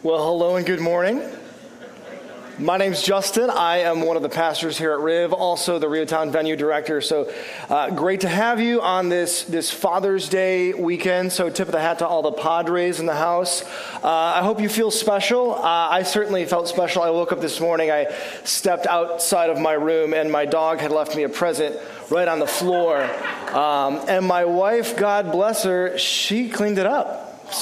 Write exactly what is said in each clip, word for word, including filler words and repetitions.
Well, hello and good morning. My name's Justin. I am one of the pastors here at Riv, also the Rio Town venue director. So uh, great to have you on this, this Father's Day weekend. So tip of the hat to all the Padres in the house. Uh, I hope you feel special. Uh, I certainly felt special. I woke up this morning, I stepped outside of my room, and my dog had left me a present right on the floor. Um, and my wife, God bless her, she cleaned it up.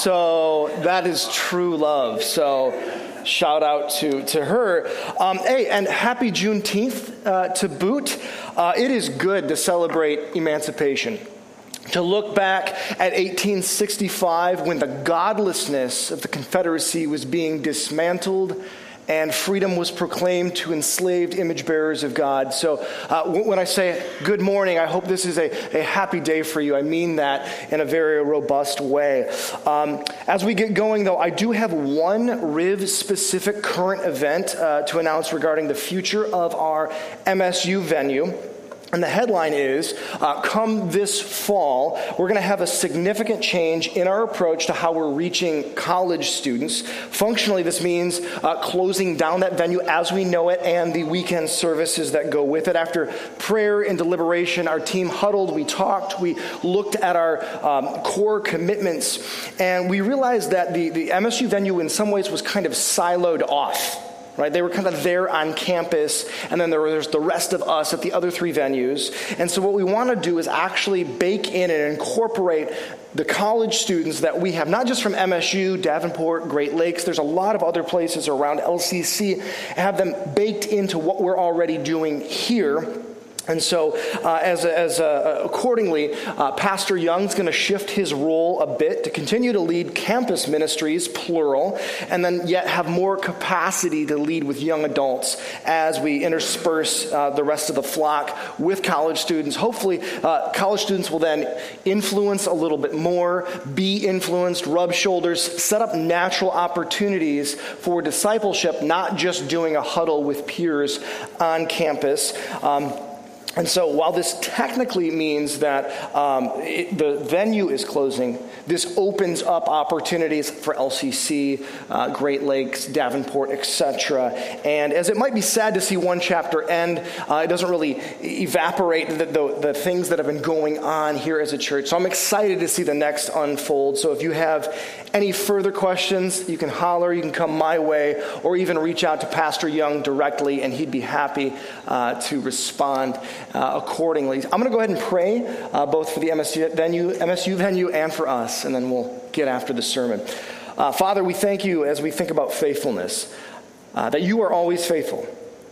So that is true love. So shout out to, to her. Um, hey, and happy Juneteenth uh, to boot. Uh, it is good to celebrate emancipation. To look back at eighteen sixty-five when the godlessness of the Confederacy was being dismantled and freedom was proclaimed to enslaved image bearers of God. So uh, when I say good morning, I hope this is a, a happy day for you. I mean that in a very robust way. Um, as we get going, though, I do have one Riv-specific current event uh, to announce regarding the future of our M S U venue. And the headline is, uh, come this fall, we're going to have a significant change in our approach to how we're reaching college students. Functionally, this means uh, closing down that venue as we know it and the weekend services that go with it. After prayer and deliberation, our team huddled, we talked, we looked at our um, core commitments, and we realized that the, the M S U venue in some ways was kind of siloed off. Right, they were kind of there on campus, and then there was the rest of us at the other three venues. And so what we want to do is actually bake in and incorporate the college students that we have, not just from M S U, Davenport, Great Lakes. There's a lot of other places around L C C, have them baked into what we're already doing here. And so, uh, as as uh, accordingly, uh, Pastor Young's going to shift his role a bit to continue to lead campus ministries, plural, and then yet have more capacity to lead with young adults as we intersperse uh, the rest of the flock with college students. Hopefully, uh, college students will then influence a little bit more, be influenced, rub shoulders, set up natural opportunities for discipleship, not just doing a huddle with peers on campus. Um, And so while this technically means that um, it, the venue is closing, this opens up opportunities for L C C, uh, Great Lakes, Davenport, et cetera. And as it might be sad to see one chapter end, uh, it doesn't really evaporate the, the, the things that have been going on here as a church. So I'm excited to see the next unfold. So if you have any further questions, you can holler, you can come my way, or even reach out to Pastor Young directly, and he'd be happy uh, to respond Uh, accordingly. I'm going to go ahead and pray uh, both for the M S U venue, M S U venue and for us, and then we'll get after the sermon. Uh, Father, we thank you as we think about faithfulness, uh, that you are always faithful.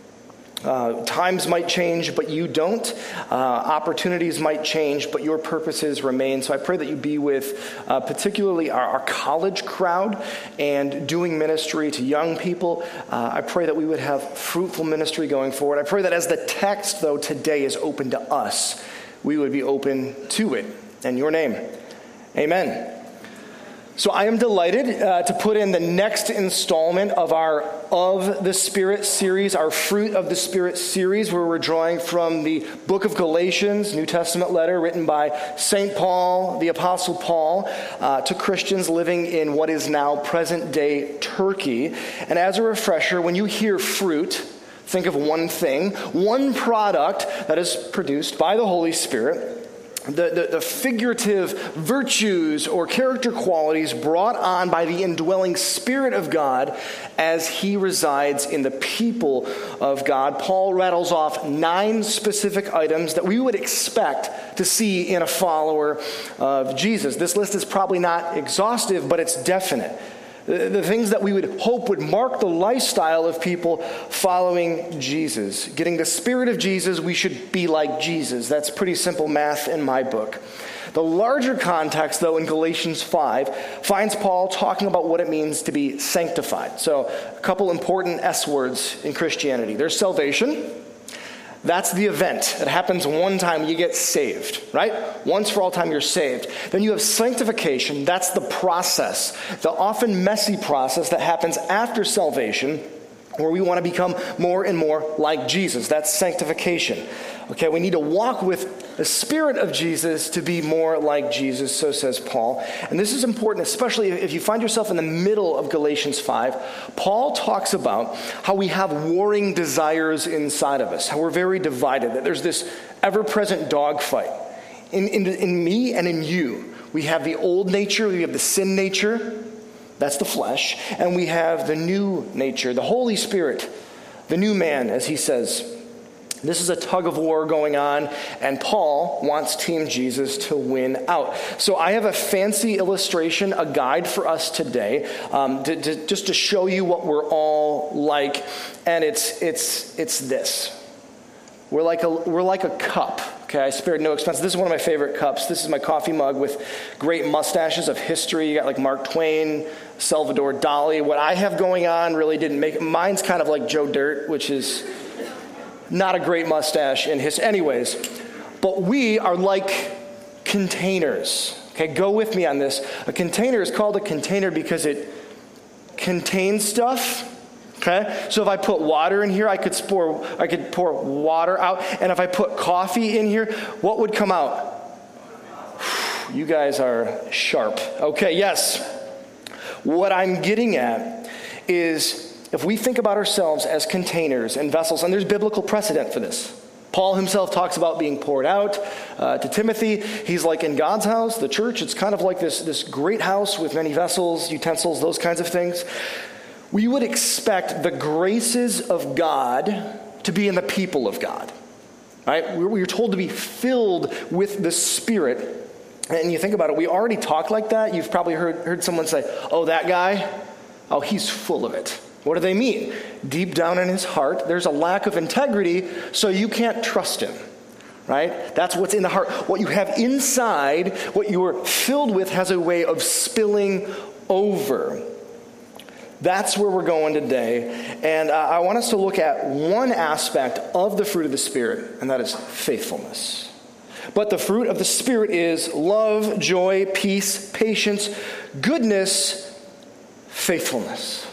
Uh, times might change, but you don't. Uh, opportunities might change, but your purposes remain. So I pray that you be with uh, particularly our, our college crowd and doing ministry to young people. Uh, I pray that we would have fruitful ministry going forward. I pray that as the text, though, today is open to us, we would be open to it. In your name, amen. So I am delighted uh, to put in the next installment of our Of the Spirit series, our Fruit of the Spirit series, where we're drawing from the book of Galatians, New Testament letter written by Saint Paul, the Apostle Paul, uh, to Christians living in what is now present-day Turkey. And as a refresher, when you hear fruit, think of one thing, one product that is produced by the Holy Spirit. The, the, the figurative virtues or character qualities brought on by the indwelling Spirit of God as he resides in the people of God. Paul rattles off nine specific items that we would expect to see in a follower of Jesus. This list is probably not exhaustive, but it's definite. The things that we would hope would mark the lifestyle of people following Jesus. Getting the Spirit of Jesus, we should be like Jesus. That's pretty simple math in my book. The larger context, though, in Galatians five, finds Paul talking about what it means to be sanctified. So, a couple important S words in Christianity. There's salvation. That's the event. It happens one time, you get saved, right? Once for all time, you're saved. Then you have sanctification. That's the process, the often messy process that happens after salvation, where we want to become more and more like Jesus. That's sanctification. Okay, we need to walk with the Spirit of Jesus to be more like Jesus, so says Paul. And this is important, especially if you find yourself in the middle of Galatians five. Paul talks about how we have warring desires inside of us, how we're very divided, that there's this ever-present dogfight. In, in, in me and in you, we have the old nature, we have the sin nature, that's the flesh, and we have the new nature, the Holy Spirit, the new man, as he says. This is a tug of war going on, and Paul wants Team Jesus to win out. So I have a fancy illustration, a guide for us today, um, to, to, just to show you what we're all like, and it's it's it's this. We're like a we're like a cup. Okay, I spared no expense. This is one of my favorite cups. This is my coffee mug with great mustaches of history. You got like Mark Twain, Salvador Dali. What I have going on really didn't make mine's kind of like Joe Dirt, which is not a great mustache in his, anyways. But we are like containers. Okay, go with me on this. A container is called a container because it contains stuff. Okay, so if I put water in here, I could pour, I could pour water out. And if I put coffee in here, what would come out? You guys are sharp. Okay, yes. What I'm getting at is, if we think about ourselves as containers and vessels, and there's biblical precedent for this. Paul himself talks about being poured out uh, to Timothy. He's like in God's house, the church. It's kind of like this, this great house with many vessels, utensils, those kinds of things. We would expect the graces of God to be in the people of God. Right? We're told to be filled with the Spirit. And you think about it, we already talk like that. You've probably heard, heard someone say, oh, that guy, oh, he's full of it. What do they mean? Deep down in his heart, there's a lack of integrity, so you can't trust him, right? That's what's in the heart. What you have inside, what you're filled with, has a way of spilling over. That's where we're going today. And uh, I want us to look at one aspect of the fruit of the Spirit, and that is faithfulness. But the fruit of the Spirit is love, joy, peace, patience, goodness, faithfulness.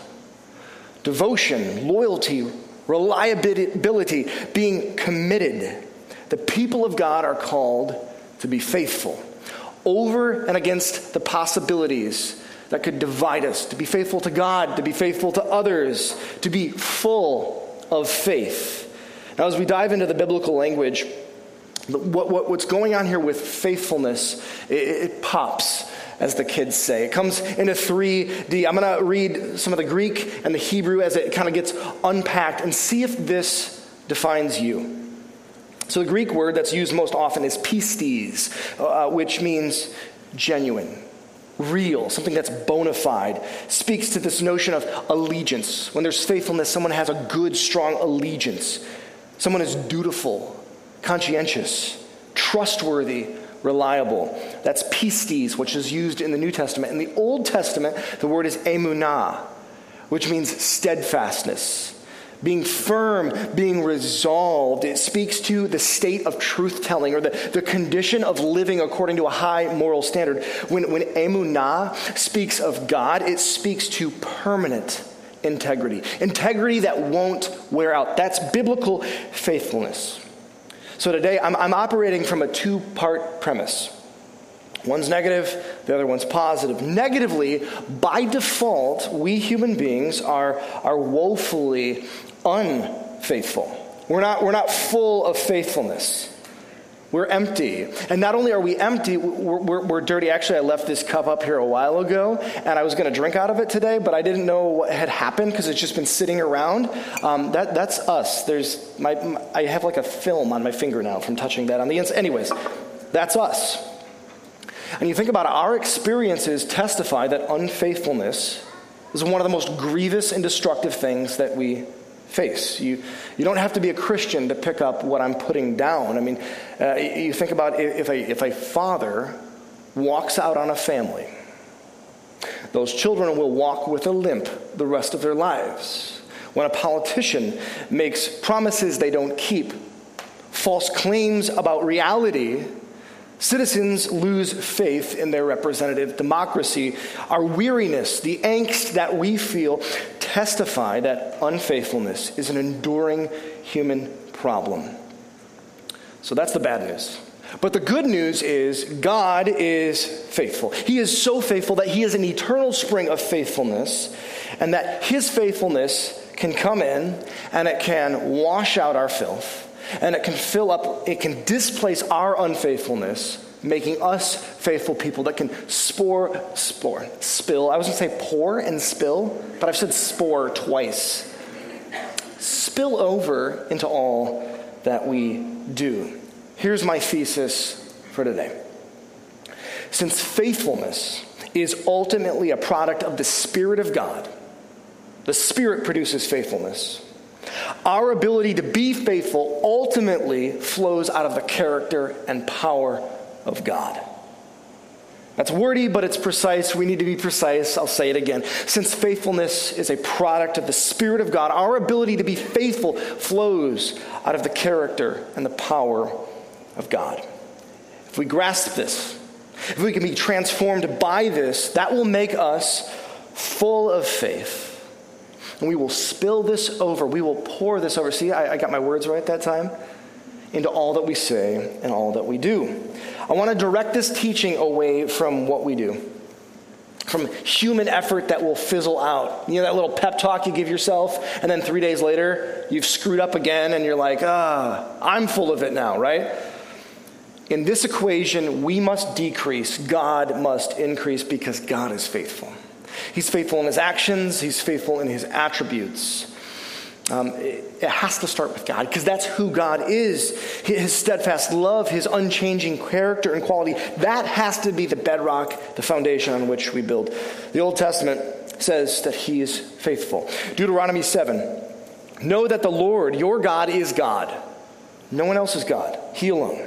Devotion, loyalty, reliability, being committed. The people of God are called to be faithful over and against the possibilities that could divide us, to be faithful to God, to be faithful to others, to be full of faith. Now, as we dive into the biblical language, what, what, what's going on here with faithfulness, it, it pops, as the kids say. It comes into three D. I'm going to read some of the Greek and the Hebrew as it kind of gets unpacked and see if this defines you. So the Greek word that's used most often is pistis, uh, which means genuine, real, something that's bona fide. Speaks to this notion of allegiance. When there's faithfulness, someone has a good, strong allegiance. Someone is dutiful, conscientious, trustworthy, reliable. That's pistis, which is used in the New Testament. In the Old Testament, the word is emunah, which means steadfastness, being firm, being resolved. It speaks to the state of truth-telling, or the, the condition of living according to a high moral standard. When, when emunah speaks of God, it speaks to permanent integrity. Integrity that won't wear out. That's biblical faithfulness. So today, I'm, I'm operating from a two-part premise. One's negative, the other one's positive. Negatively, by default, we human beings are, are woefully unfaithful. We're not, we're not full of faithfulness. We're empty. And not only are we empty, we're, we're, we're dirty. Actually, I left this cup up here a while ago, and I was going to drink out of it today, but I didn't know what had happened because it's just been sitting around. Um, that That's us. There's my, my I have like a film on my finger now from touching that on the inside. Anyways, that's us. And you think about it, our experiences testify that unfaithfulness is one of the most grievous and destructive things that we face. You you don't have to be a Christian to pick up what I'm putting down. I mean, uh, you think about if a, if a father walks out on a family, those children will walk with a limp the rest of their lives. When a politician makes promises they don't keep, false claims about reality, citizens lose faith in their representative democracy. Our weariness, the angst that we feel, testify that unfaithfulness is an enduring human problem. So that's the bad news. But the good news is God is faithful. He is so faithful that he is an eternal spring of faithfulness, and that his faithfulness can come in and it can wash out our filth, and it can fill up, it can displace our unfaithfulness, making us faithful people that can spore, spore, spill. I was going to say pour and spill, but I've said spore twice. Spill over into all that we do. Here's my thesis for today. Since faithfulness is ultimately a product of the Spirit of God, the Spirit produces faithfulness, our ability to be faithful ultimately flows out of the character and power of God. That's wordy, but it's precise. We need to be precise. I'll say it again. Since faithfulness is a product of the Spirit of God, our ability to be faithful flows out of the character and the power of God. If we grasp this, if we can be transformed by this, that will make us full of faith. And we will spill this over. We will pour this over. See, I, I got my words right that time. Into all that we say and all that we do. I want to direct this teaching away from what we do, from human effort that will fizzle out. You know that little pep talk you give yourself, and then three days later, you've screwed up again, and you're like, ah, I'm full of it now, right? In this equation, we must decrease, God must increase, because God is faithful. He's faithful in his actions, he's faithful in his attributes. Um, it, it has to start with God, because that's who God is. His steadfast love, his unchanging character and quality, that has to be the bedrock, the foundation on which we build. The Old Testament says that he is faithful. Deuteronomy seven, know that the Lord, your God, is God. No one else is God. He alone.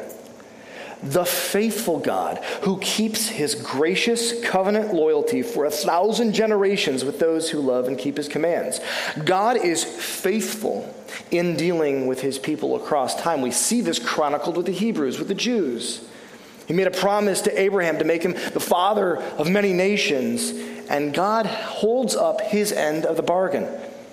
The faithful God who keeps his gracious covenant loyalty for a thousand generations with those who love and keep his commands. God is faithful in dealing with his people across time. We see this chronicled with the Hebrews, with the Jews. He made a promise to Abraham to make him the father of many nations, and God holds up his end of the bargain.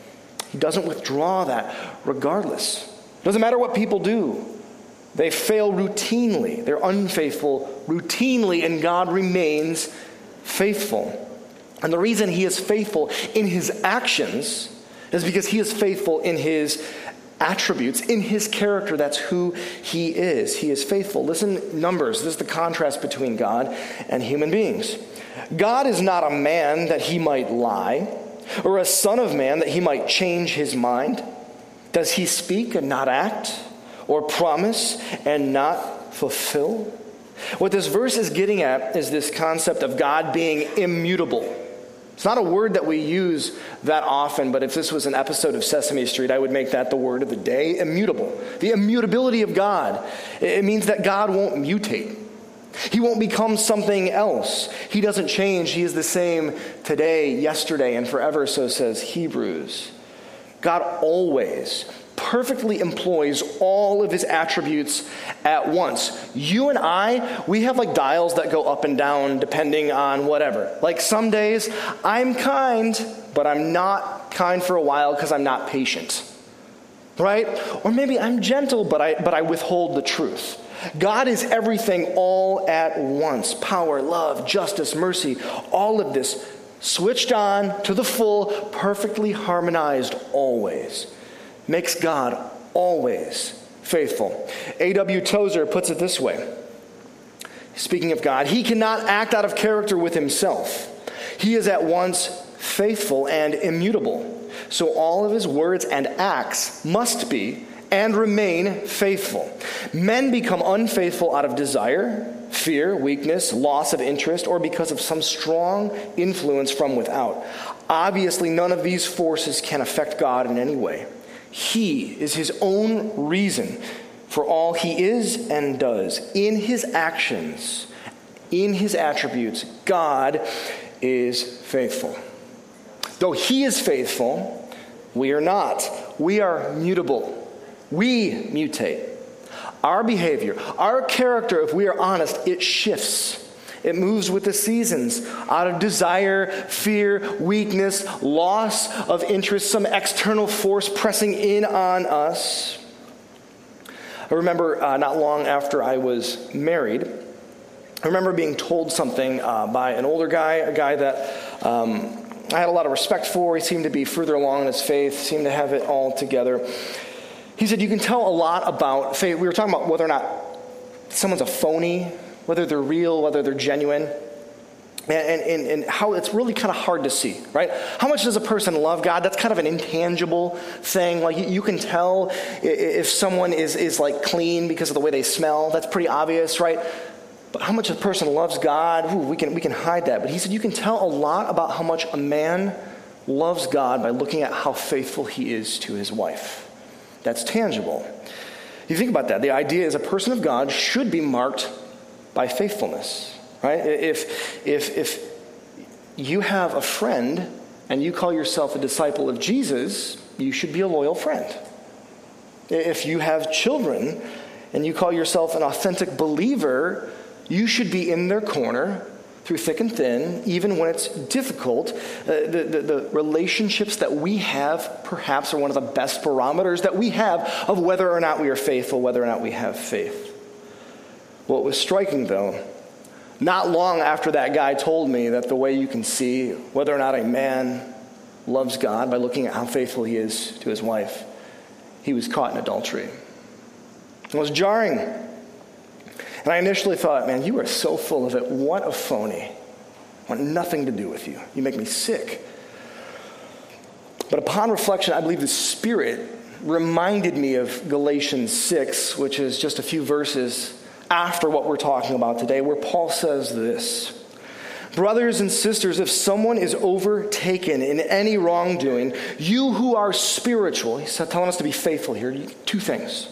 He doesn't withdraw that regardless. It doesn't matter what people do. They fail routinely. They're unfaithful routinely, and God remains faithful. And the reason he is faithful in his actions is because he is faithful in his attributes, in his character. That's who he is. He is faithful. Listen, Numbers. This is the contrast between God and human beings. God is not a man that he might lie, or a son of man that he might change his mind. Does he speak and not act? Or promise and not fulfill? What this verse is getting at is this concept of God being immutable. It's not a word that we use that often, but if this was an episode of Sesame Street, I would make that the word of the day, immutable. The immutability of God. It means that God won't mutate. He won't become something else. He doesn't change. He is the same today, yesterday, and forever, so says Hebrews. God always perfectly employs all of his attributes at once. You and I, we have like dials that go up and down depending on whatever. Like some days, I'm kind, but I'm not kind for a while because I'm not patient. Right? Or maybe I'm gentle, but I but I withhold the truth. God is everything all at once. Power, love, justice, mercy, all of this switched on to the full, perfectly harmonized always. Makes God always faithful. A W Tozer puts it this way. Speaking of God, he cannot act out of character with himself. He is at once faithful and immutable. So all of his words and acts must be and remain faithful. Men become unfaithful out of desire, fear, weakness, loss of interest, or because of some strong influence from without. Obviously, none of these forces can affect God in any way. He is his own reason for all he is and does. In his actions, in his attributes, God is faithful. Though he is faithful, we are not. We are mutable. We mutate. Our behavior, our character, if we are honest, it shifts. It moves with the seasons, out of desire, fear, weakness, loss of interest, some external force pressing in on us. I remember uh, not long after I was married, I remember being told something uh, by an older guy, a guy that um, I had a lot of respect for. He seemed to be further along in his faith, seemed to have it all together. He said, you can tell a lot about faith. We were talking about whether or not someone's a phony, whether they're real, whether they're genuine, and, and, and how it's really kind of hard to see, right? How much does a person love God? That's kind of an intangible thing. Like you, you can tell if someone is, is like clean because of the way they smell. That's pretty obvious, right? But how much a person loves God, ooh, we can we can hide that. But he said you can tell a lot about how much a man loves God by looking at how faithful he is to his wife. That's tangible. You think about that. The idea is a person of God should be marked by faithfulness, right? If if if you have a friend and you call yourself a disciple of Jesus, you should be a loyal friend. If you have children and you call yourself an authentic believer, you should be in their corner through thick and thin, even when it's difficult. Uh, the, the, the relationships that we have perhaps are one of the best barometers that we have of whether or not we are faithful, whether or not we have faith. What was striking, though, not long after that guy told me that the way you can see whether or not a man loves God by looking at how faithful he is to his wife, he was caught in adultery. It was jarring. And I initially thought, man, you are so full of it. What a phony. I want nothing to do with you. You make me sick. But upon reflection, I believe the Spirit reminded me of Galatians six, which is just a few verses after what we're talking about today, where Paul says this: brothers and sisters, if someone is overtaken in any wrongdoing, you who are spiritual, he's telling us to be faithful here, two things.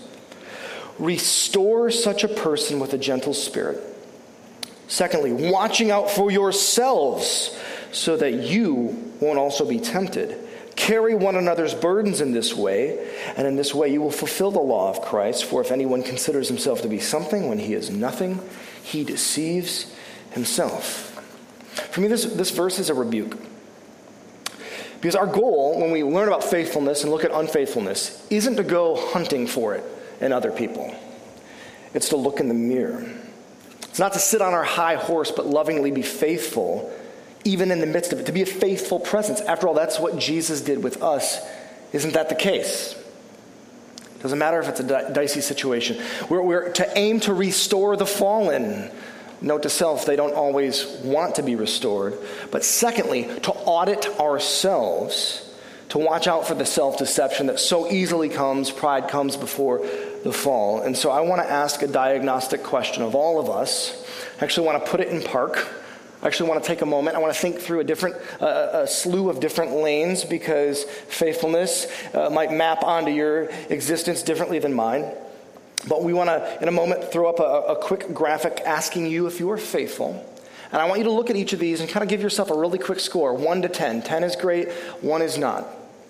Restore such a person with a gentle spirit. Secondly, watching out for yourselves so that you won't also be tempted. Carry one another's burdens in this way, and in this way you will fulfill the law of Christ. For if anyone considers himself to be something when he is nothing, he deceives himself. For me, this, this verse is a rebuke. Because our goal, when we learn about faithfulness and look at unfaithfulness, isn't to go hunting for it in other people. It's to look in the mirror. It's not to sit on our high horse, but lovingly be faithful, even in the midst of it, to be a faithful presence. After all, that's what Jesus did with us. Isn't that the case? It doesn't matter if it's a di- dicey situation. We're, we're to aim to restore the fallen. Note to self, they don't always want to be restored. But secondly, to audit ourselves, to watch out for the self-deception that so easily comes. Pride comes before the fall. And so I want to ask a diagnostic question of all of us. I actually want to put it in park. I actually want to take a moment. I want to think through a different, uh, a slew of different lanes, because faithfulness uh, might map onto your existence differently than mine. But we want to, in a moment, throw up a, a quick graphic asking you if you are faithful. And I want you to look at each of these and kind of give yourself a really quick score, one to ten. ten is great, one is not.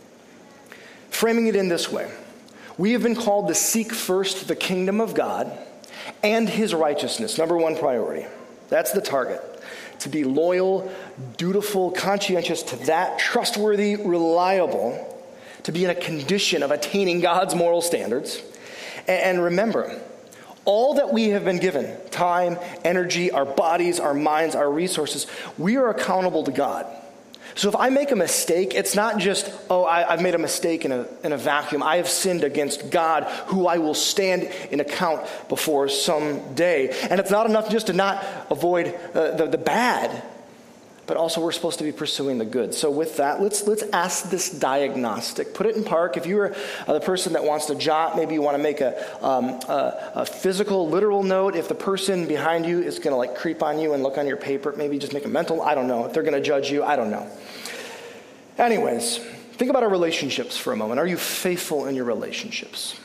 Framing it in this way: we have been called to seek first the kingdom of God and his righteousness, number one priority. That's the target. To be loyal, dutiful, conscientious to that, trustworthy, reliable, to be in a condition of attaining God's moral standards. And remember, all that we have been given, time, energy, our bodies, our minds, our resources, we are accountable to God. So if I make a mistake, it's not just, oh, I, I've made a mistake in a, in a vacuum. I have sinned against God, who I will stand in account before someday. And it's not enough just to not avoid uh, the, the bad, but also we're supposed to be pursuing the good. So with that, let's let's ask this diagnostic. Put it in park. If you're uh, the person that wants to jot, maybe you want to make a, um, a, a physical, literal note. If the person behind you is going to like creep on you and look on your paper, maybe just make a mental. I don't know. If they're going to judge you, I don't know. Anyways, think about our relationships for a moment. Are you faithful in your relationships?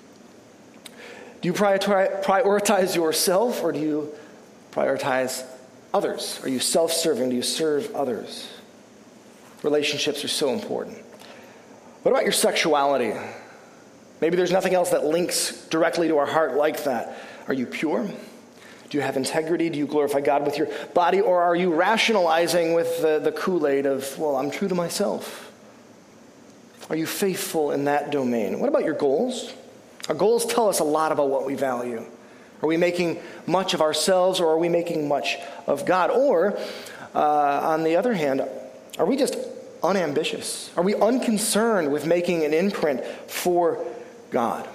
Do you prioritize yourself, or do you prioritize others? Are you self-serving? Do you serve others? Relationships are so important. What about your sexuality? Maybe there's nothing else that links directly to our heart like that. Are you pure? Do you have integrity? Do you glorify God with your body? Or are you rationalizing with the, the Kool-Aid of, well, I'm true to myself? Are you faithful in that domain? What about your goals? Our goals tell us a lot about what we value. Are we making much of ourselves, or are we making much of God? Or, uh, on the other hand, are we just unambitious? Are we unconcerned with making an imprint for God?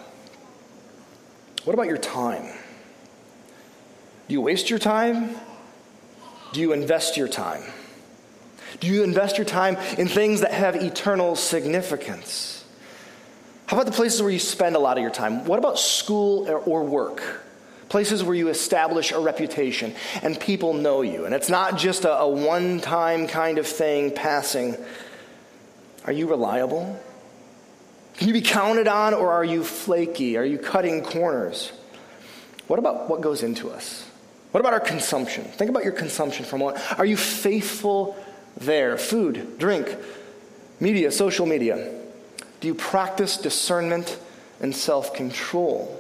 What about your time? Do you waste your time? Do you invest your time? Do you invest your time in things that have eternal significance? How about the places where you spend a lot of your time? What about school or work? Places where you establish a reputation and people know you. And it's not just a, a one-time kind of thing passing. Are you reliable? Can you be counted on, or are you flaky? Are you cutting corners? What about what goes into us? What about our consumption? Think about your consumption for a moment. Are you faithful there? Food, drink, media, social media. Do you practice discernment and self-control?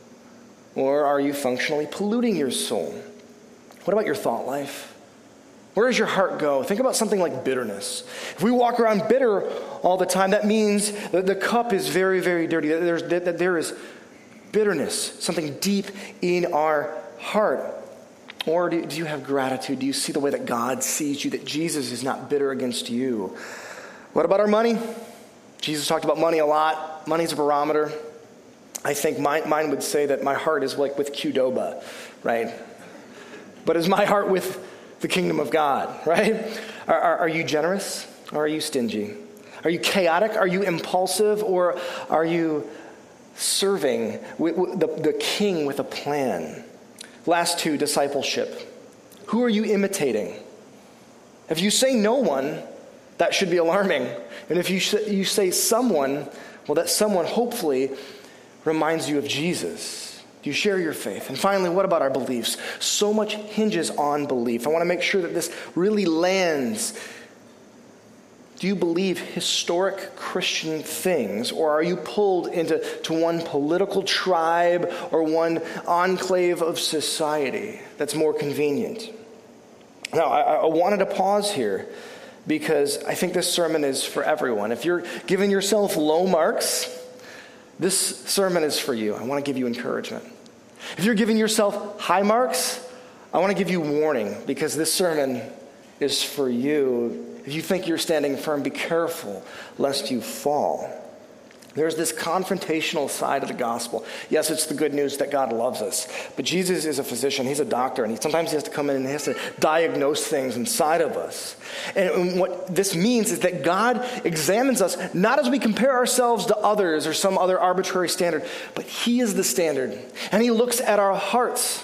Or are you functionally polluting your soul? What about your thought life? Where does your heart go? Think about something like bitterness. If we walk around bitter all the time, that means that the cup is very, very dirty. That, there's, that there is bitterness, something deep in our heart. Or do, do you have gratitude? Do you see the way that God sees you, that Jesus is not bitter against you? What about our money? Jesus talked about money a lot. Money's a barometer. I think mine, mine would say that my heart is like with Qdoba, right? But is my heart with the kingdom of God, right? Are, are, are you generous, or are you stingy? Are you chaotic? Are you impulsive? Or are you serving with, with the, the king with a plan? Last two, discipleship. Who are you imitating? If you say no one, that should be alarming. And if you, you say someone, well, that someone hopefully reminds you of Jesus. Do you share your faith? And finally, what about our beliefs? So much hinges on belief. I want to make sure that this really lands. Do you believe historic Christian things, or are you pulled into to one political tribe or one enclave of society that's more convenient? Now, I, I wanted to pause here because I think this sermon is for everyone. If you're giving yourself low marks, this sermon is for you. I want to give you encouragement. If you're giving yourself high marks, I want to give you warning, because this sermon is for you. If you think you're standing firm, be careful lest you fall. There's this confrontational side of the gospel. Yes, it's the good news that God loves us. But Jesus is a physician. He's a doctor. And he, sometimes he has to come in and he has to diagnose things inside of us. And what this means is that God examines us not as we compare ourselves to others or some other arbitrary standard, but he is the standard. And he looks at our hearts.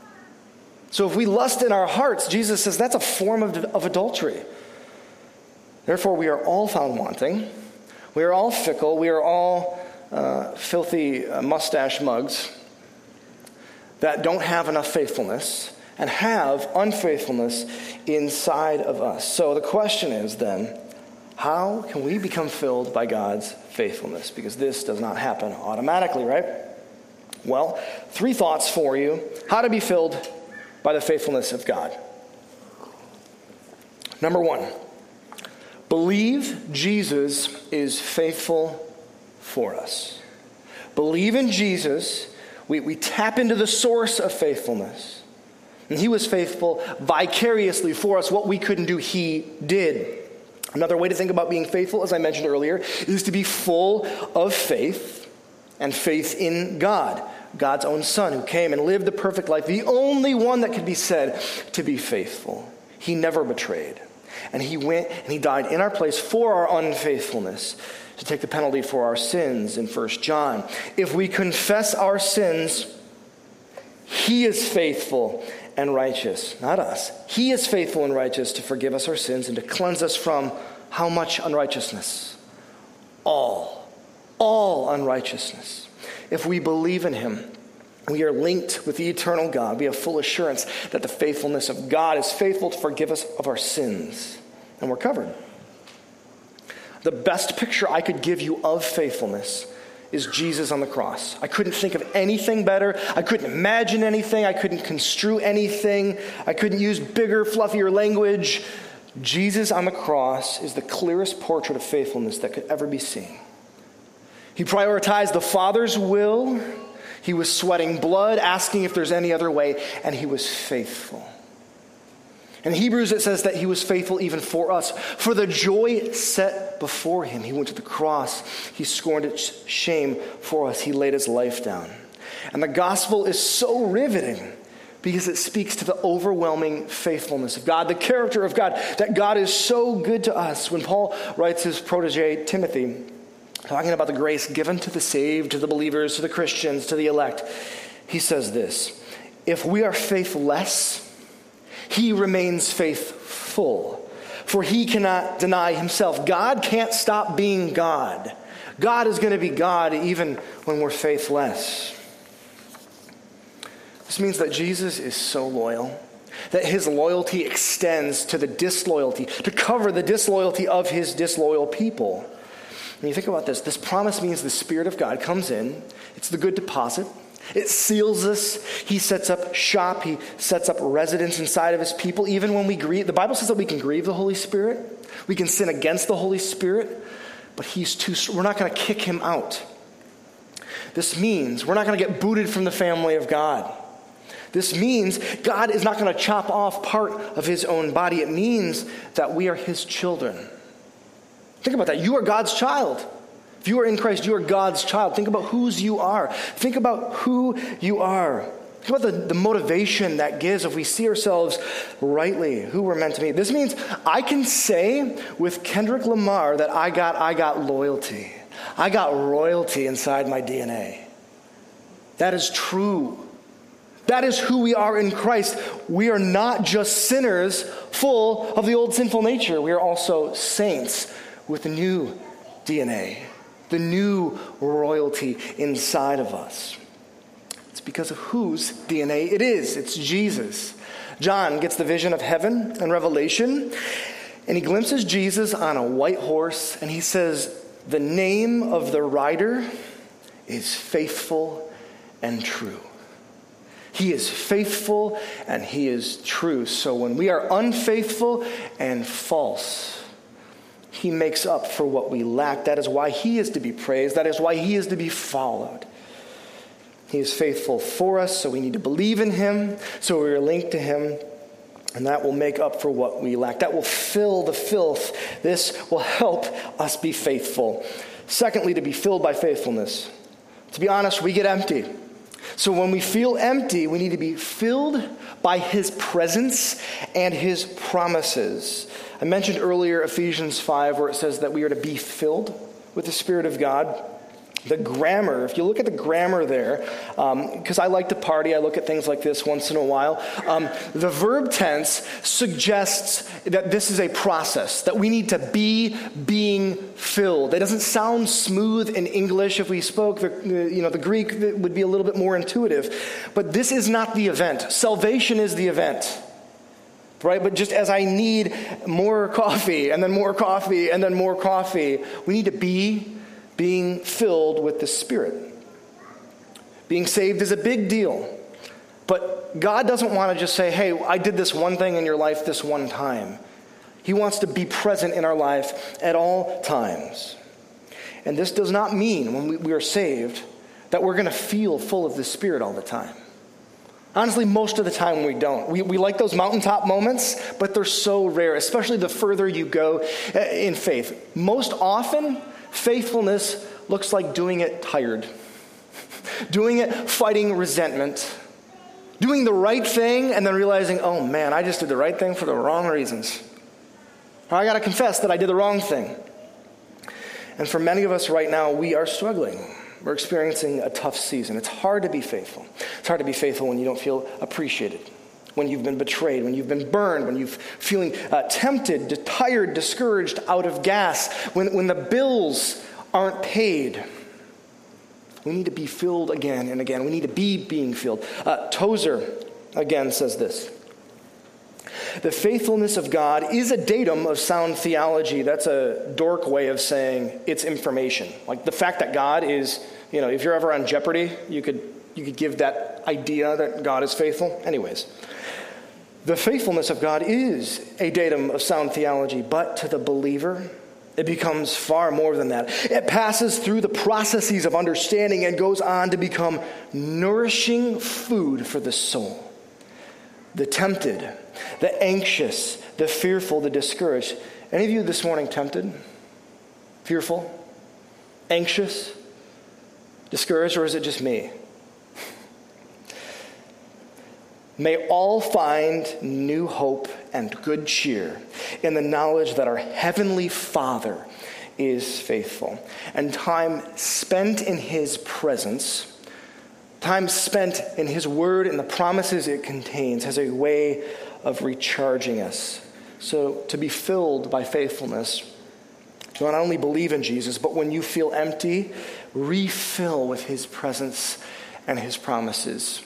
So if we lust in our hearts, Jesus says that's a form of, of adultery. Therefore, we are all found wanting. We are all fickle. We are all uh, filthy uh, mustache mugs that don't have enough faithfulness and have unfaithfulness inside of us. So the question is then, how can we become filled by God's faithfulness? Because this does not happen automatically, right? Well, three thoughts for you. How to be filled by the faithfulness of God. Number one. Believe Jesus is faithful for us. Believe in Jesus. We, we tap into the source of faithfulness. And he was faithful vicariously for us. What we couldn't do, he did. Another way to think about being faithful, as I mentioned earlier, is to be full of faith and faith in God. God's own Son, who came and lived the perfect life, the only one that could be said to be faithful. He never betrayed. And he went and he died in our place for our unfaithfulness, to take the penalty for our sins in First John. If we confess our sins, he is faithful and righteous, not us. He is faithful and righteous to forgive us our sins and to cleanse us from how much unrighteousness? All. All unrighteousness. If we believe in him, we are linked with the eternal God. We have full assurance that the faithfulness of God is faithful to forgive us of our sins. And we're covered. The best picture I could give you of faithfulness is Jesus on the cross. I couldn't think of anything better. I couldn't imagine anything. I couldn't construe anything. I couldn't use bigger, fluffier language. Jesus on the cross is the clearest portrait of faithfulness that could ever be seen. He prioritized the Father's will. He was sweating blood, asking if there's any other way, and he was faithful. In Hebrews, it says that he was faithful even for us. For the joy set before him, he went to the cross. He scorned its shame for us. He laid his life down. And the gospel is so riveting because it speaks to the overwhelming faithfulness of God, the character of God, that God is so good to us. When Paul writes his protege, Timothy, talking about the grace given to the saved, to the believers, to the Christians, to the elect, he says this: if we are faithless, he remains faithful, for he cannot deny himself. God can't stop being God. God is going to be God even when we're faithless. This means that Jesus is so loyal, that his loyalty extends to the disloyalty, to cover the disloyalty of his disloyal people. When you think about this, this promise means the Spirit of God comes in. It's the good deposit. It seals us. He sets up shop. He sets up residence inside of his people. Even when we grieve, the Bible says that we can grieve the Holy Spirit. We can sin against the Holy Spirit, but he's too, we're not going to kick him out. This means we're not going to get booted from the family of God. This means God is not going to chop off part of his own body. It means that we are his children. Think about that. You are God's child. If you are in Christ, you are God's child. Think about whose you are. Think about who you are. Think about the, the motivation that gives if we see ourselves rightly, who we're meant to be. This means I can say with Kendrick Lamar that I got, I got loyalty. I got royalty inside my D N A. That is true. That is who we are in Christ. We are not just sinners full of the old sinful nature. We are also saints with the new D N A, the new royalty inside of us. It's because of whose D N A it is. It's Jesus. John gets the vision of heaven and Revelation, and he glimpses Jesus on a white horse, and he says, the name of the rider is Faithful and True. He is faithful and he is true. So when we are unfaithful and false, he makes up for what we lack. That is why he is to be praised. That is why he is to be followed. He is faithful for us, so we need to believe in him, so we are linked to him, and that will make up for what we lack. That will fill the filth. This will help us be faithful. Secondly, to be filled by faithfulness. To be honest, we get empty. So when we feel empty, we need to be filled by his presence and his promises. I mentioned earlier Ephesians five, where it says that we are to be filled with the Spirit of God. The grammar, if you look at the grammar there, because um, I like to party, I look at things like this once in a while. Um, the verb tense suggests that this is a process, that we need to be being filled. It doesn't sound smooth in English. If we spoke, the, you know, the Greek would be a little bit more intuitive. But this is not the event. Salvation is the event. Right? But just as I need more coffee, and then more coffee, and then more coffee, we need to be being filled with the Spirit. Being saved is a big deal. But God doesn't want to just say, hey, I did this one thing in your life this one time. He wants to be present in our life at all times. And this does not mean, when we, we are saved, that we're going to feel full of the Spirit all the time. Honestly, most of the time we don't. We, we like those mountaintop moments, but they're so rare, especially the further you go in faith. Most often, faithfulness looks like doing it tired, doing it fighting resentment, doing the right thing and then realizing, oh man, I just did the right thing for the wrong reasons. Or I got to confess that I did the wrong thing. And for many of us right now, we are struggling. We're experiencing a tough season. It's hard to be faithful. It's hard to be faithful when you don't feel appreciated, when you've been betrayed, when you've been burned, when you're feeling uh, tempted, tired, discouraged, out of gas, when, when the bills aren't paid. We need to be filled again and again. We need to be being filled. Uh, Tozer, again, says this. The faithfulness of God is a datum of sound theology. That's a dork way of saying it's information. Like the fact that God is, you know, if you're ever on Jeopardy, you could you could give that idea that God is faithful. Anyways, the faithfulness of God is a datum of sound theology, but to the believer, It becomes far more than that. It passes through the processes of understanding and goes on to become nourishing food for the soul. The tempted, the anxious, the fearful, the discouraged. Any of you this morning tempted, fearful, anxious, discouraged, or is it just me? May all find new hope and good cheer in the knowledge that our Heavenly Father is faithful. And time spent in His presence, time spent in His Word and the promises it contains has a way of recharging us. So to be filled by faithfulness, to not only believe in Jesus, but when you feel empty, refill with His presence and His promises.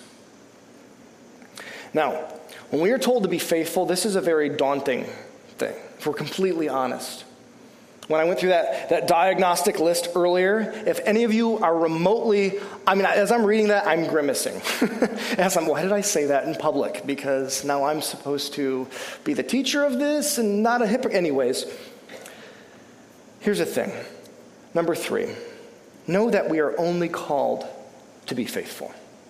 Now, when we are told to be faithful, this is a very daunting thing, if we're completely honest. When I went through that, that diagnostic list earlier, if any of you are remotely, I mean, as I'm reading that, I'm grimacing. As I'm, why did I say that in public? Because now I'm supposed to be the teacher of this and not a hypocrite. Anyways, here's the thing. Number three, know that we are only called to be faithful.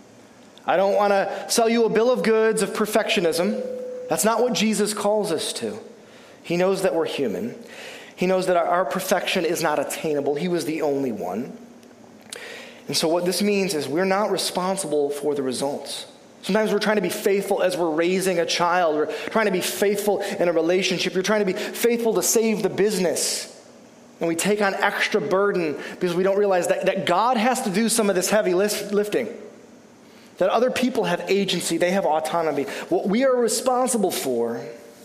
I don't want to sell you a bill of goods of perfectionism. That's not what Jesus calls us to. He knows that we're human. He knows that our, our perfection is not attainable. He was the only one. And so what this means is we're not responsible for the results. Sometimes we're trying to be faithful as we're raising a child. We're trying to be faithful in a relationship. You're trying to be faithful to save the business. And we take on extra burden because we don't realize that, that God has to do some of this heavy lifting. That other people have agency, they have autonomy. What we are responsible for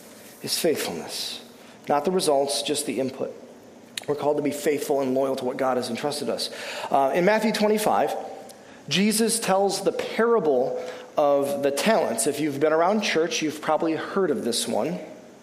is faithfulness. Not the results, just the input. We're called to be faithful and loyal to what God has entrusted us. Uh, in Matthew twenty-five, Jesus tells the parable of the talents. If you've been around church, you've probably heard of this one.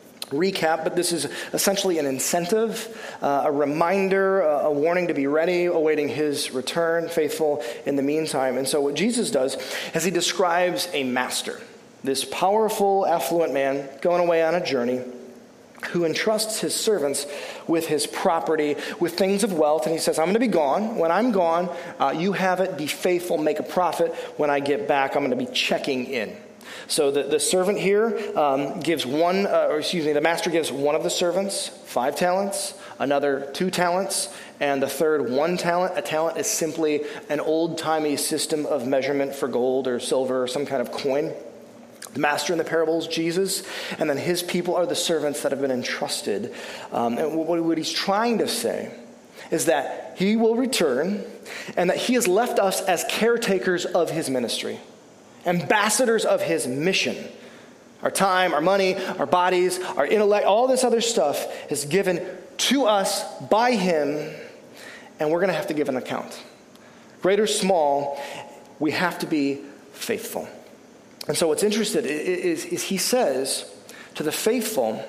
Recap, but this is essentially an incentive, uh, a reminder, a, a warning to be ready, awaiting His return, faithful in the meantime. And so what Jesus does is He describes a master, this powerful, affluent man going away on a journey who entrusts his servants with his property, with things of wealth. And he says, I'm going to be gone. When I'm gone, uh, you have it, be faithful, make a profit. When I get back, I'm going to be checking in. So the, the servant here um, gives one, uh, or excuse me, the master gives one of the servants five talents, another two talents, and the third one talent. A talent is simply an old-timey system of measurement for gold or silver or some kind of coin. The master in the parable is Jesus, and then His people are the servants that have been entrusted. Um, and what, what he's trying to say is that He will return and that He has left us as caretakers of His ministry. Ambassadors of His mission. Our time, our money, our bodies, our intellect, all this other stuff is given to us by Him, and we're going to have to give an account. Great or small, we have to be faithful. And so what's interesting is, is He says to the faithful,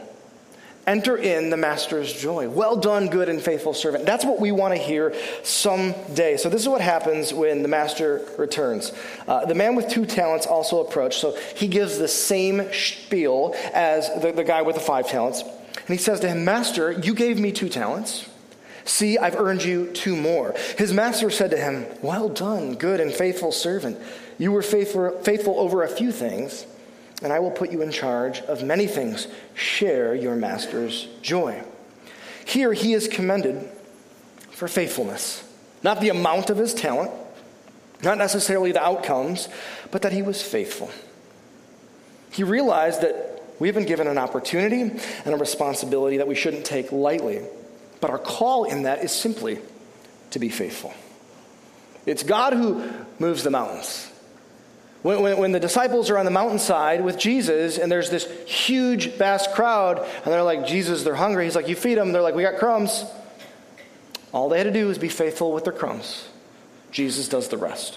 enter in the master's joy. Well done, good and faithful servant. That's what we want to hear someday. So this is what happens when the master returns. Uh, the man with two talents also approached. So he gives the same spiel as the, the guy with the five talents. And he says to him, Master, you gave me two talents. See, I've earned you two more. His master said to him, well done, good and faithful servant. You were faithful, faithful over a few things, and I will put you in charge of many things. Share your master's joy. Here he is commended for faithfulness. Not the amount of his talent, not necessarily the outcomes, but that he was faithful. He realized that we have been given an opportunity and a responsibility that we shouldn't take lightly. But our call in that is simply to be faithful. It's God who moves the mountains. When, when, when the disciples are on the mountainside with Jesus, and there's this huge, vast crowd, and they're like, Jesus, they're hungry. He's like, you feed them. They're like, we got crumbs. All they had to do was be faithful with their crumbs. Jesus does the rest.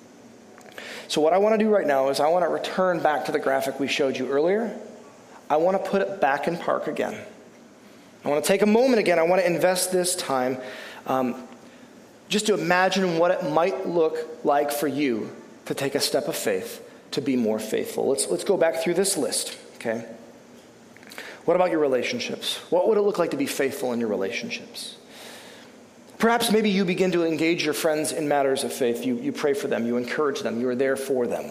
So what I want to do right now is I want to return back to the graphic we showed you earlier. I want to put it back in park again. I want to take a moment again. I want to invest this time um, just to imagine what it might look like for you to take a step of faith, to be more faithful. Let's let's go back through this list, okay? What about your relationships? What would it look like to be faithful in your relationships? Perhaps maybe you begin to engage your friends in matters of faith. You, you pray for them. You encourage them. You are there for them.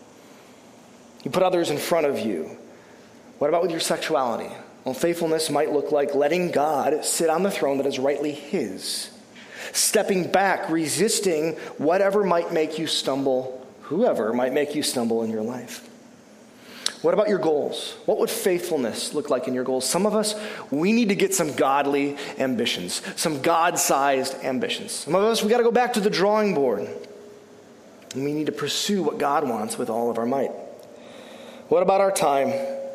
You put others in front of you. What about with your sexuality? Well, faithfulness might look like letting God sit on the throne that is rightly his. Stepping back, resisting whatever might make you stumble, whoever might make you stumble in your life. What about your goals? What would faithfulness look like in your goals? Some of us, we need to get some godly ambitions, some God-sized ambitions. Some of us, we got to go back to the drawing board. And we need to pursue what God wants with all of our might. What about our time?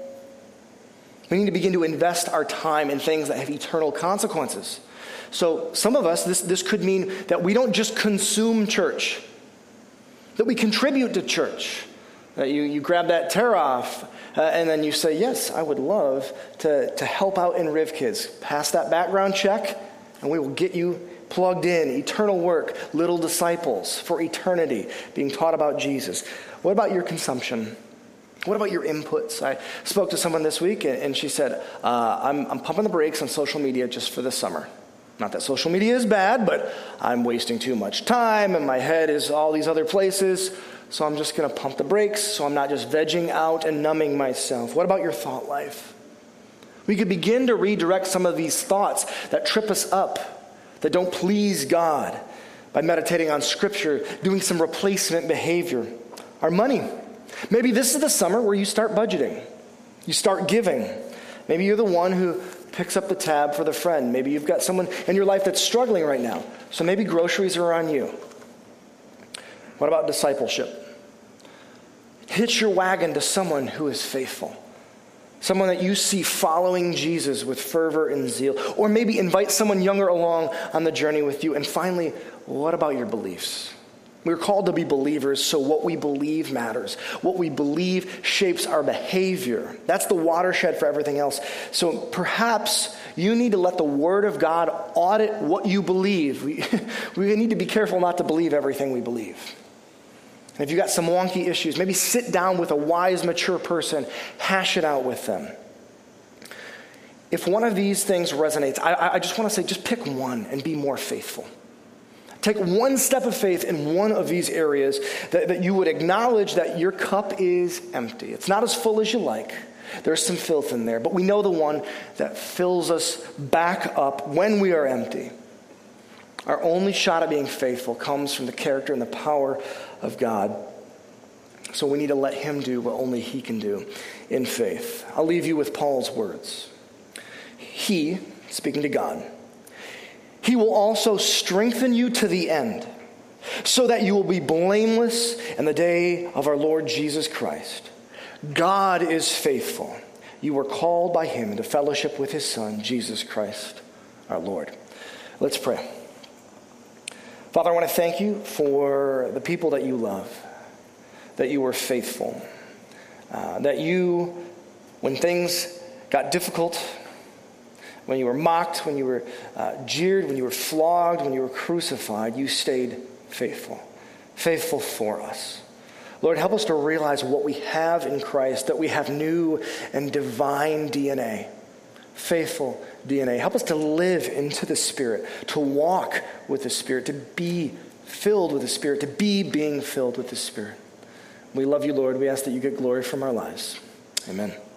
We need to begin to invest our time in things that have eternal consequences. So some of us, this, this could mean that we don't just consume church, that we contribute to church. That you, you grab that tear off uh, and then you say, yes, I would love to, to help out in Riv Kids. Pass that background check and we will get you plugged in. Eternal work, little disciples for eternity, being taught about Jesus. What about your consumption? What about your inputs? I spoke to someone this week and, and she said, uh, I'm, I'm pumping the brakes on social media just for the summer. Not that social media is bad, but I'm wasting too much time and my head is all these other places. So I'm just going to pump the brakes so I'm not just vegging out and numbing myself. What about your thought life? We could begin to redirect some of these thoughts that trip us up, that don't please God, by meditating on Scripture, doing some replacement behavior. Our money. Maybe this is the summer where you start budgeting. You start giving. Maybe you're the one who picks up the tab for the friend. Maybe you've got someone in your life that's struggling right now. So maybe groceries are on you. What about discipleship? Hitch your wagon to someone who is faithful. Someone that you see following Jesus with fervor and zeal. Or maybe invite someone younger along on the journey with you. And finally, what about your beliefs? We're called to be believers, so what we believe matters. What we believe shapes our behavior. That's the watershed for everything else. So perhaps you need to let the Word of God audit what you believe. We, we need to be careful not to believe everything we believe. And if you've got some wonky issues, maybe sit down with a wise, mature person, hash it out with them. If one of these things resonates, I, I just want to say, just pick one and be more faithful. Take one step of faith in one of these areas that, that you would acknowledge that your cup is empty. It's not as full as you like. There's some filth in there, but we know the one that fills us back up when we are empty. Our only shot at being faithful comes from the character and the power of God. So we need to let him do what only he can do in faith. I'll leave you with Paul's words. He, speaking to God, he will also strengthen you to the end, so that you will be blameless in the day of our Lord Jesus Christ. God is faithful. You were called by him into fellowship with his Son, Jesus Christ, our Lord. Let's pray. Father, I want to thank you for the people that you love, that you were faithful, uh, that you, when things got difficult, when you were mocked, when you were uh, jeered, when you were flogged, when you were crucified, you stayed faithful, faithful for us. Lord, help us to realize what we have in Christ, that we have new and divine D N A, faithful D N A. Help us to live into the Spirit, to walk with the Spirit, to be filled with the Spirit, to be being filled with the Spirit. We love you, Lord. We ask that you get glory from our lives. Amen.